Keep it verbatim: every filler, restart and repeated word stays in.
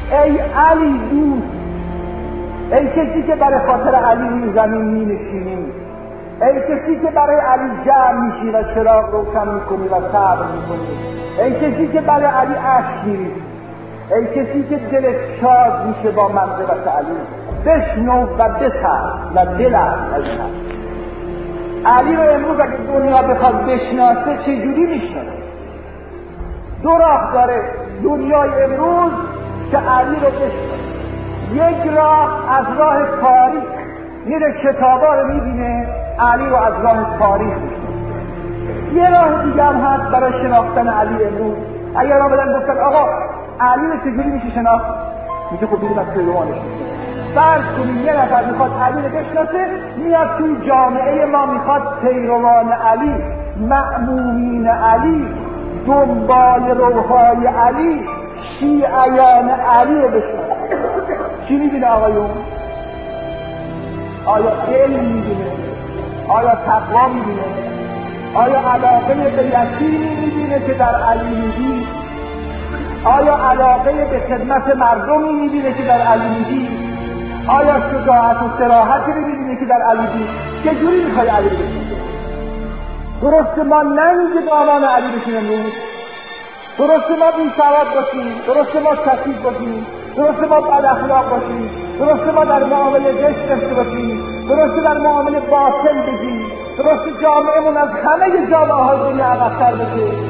ای علی دوست، ای کسی که برای خاطر علی روی زمین می نشینی، ای کسی که برای علی جمع میشی و چراغ روشن میکنی و صبر میکنی، ای کسی که برای علی اشک میریزی، ای کسی که دلت شاد میشه با منزلت علی، بشنو و بسر و دلت عزیزم. علی رو امروز اگه دنیا بخواد بشناسه چجوری میشناسه؟ دو راه داره دنیای امروز که علی رو بشناسه. یک راه از راه تاریخ، میره کتابا رو میبینه، علی رو از راه تاریخ میشناسه. یه راه دیگه هم هست برای شناختن علی امروز. اگر آمدن گفتن آقا علی رو چجوری میشه شناخت؟ میگه خب بریم از پیروانش میشه. فرض کنیم یه نفر میخواد علی رو بشناسه، میاد توی جامعه ما میخواد پیروان علی، مأمونین علی، دنبال روهای علی، شیعیان علی رو بشناسه. چی میبینه آقایون؟ آیا علم میبینه؟ آیا تقوا میبینه؟ آیا علاقه به یتیمی میبینه که در علی میبینه؟ آیا علاقه به خدمت مردمی میبینه که در علی میبینه؟ آیا شجاعت و صراحتی میبینه که در علی میبینه؟ چجوری میخوای علی بشناسه؟ درسته ما ننگ دامان علی بشیم امروز، درسته ما بی سواد باشیم، درسته ما کثیف باشیم، درسته ما بد اخلاق باشیم، درسته ما در معامله غش داشته باشیم، درسته در معامله باطل بگیم، درسته جامعهمون از همه جامعه های دنیا عقب‌تر بشه،